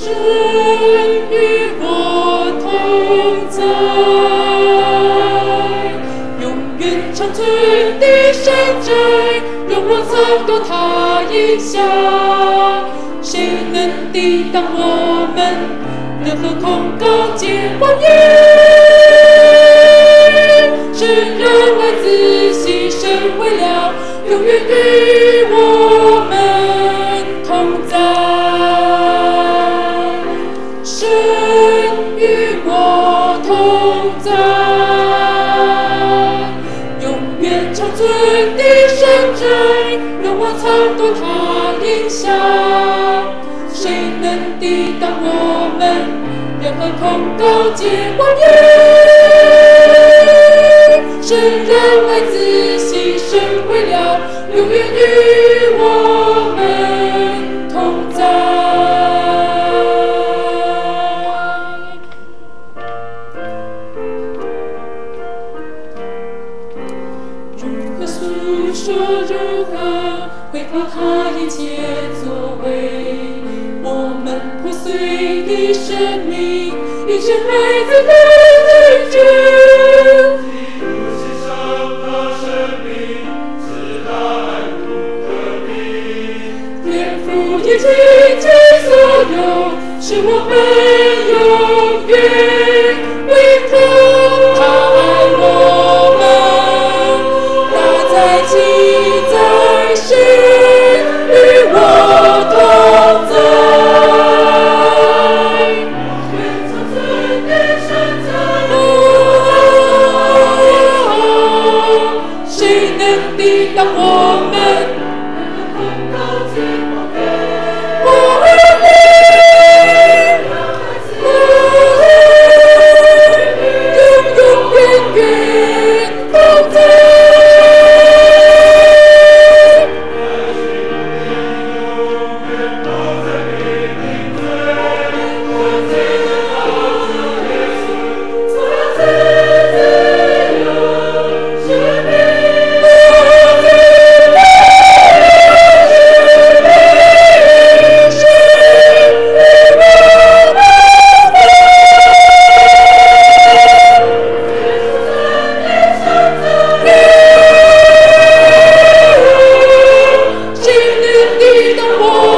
神与我同在，永远长存的山寨，让我曾够他影响。谁能抵挡我们？任何恐高结谎言，是人为自牺牲为了，永远与我们同在。神与我同在，永远长存的山寨，让我曾够他影响。谁能抵挡我们？任何恐高结谎言，是人为自牺牲为了，永远与我们同在。如何诉说？如何绘画他一切作为？我们破碎的生命，一生孩子的天真。 基督献上他生命，赐他爱不可比。 天父也倾尽所有，使我们永远为他爱我们。他在其在世与我同在。抵挡我们，我们永永远远同在。谁能抵挡我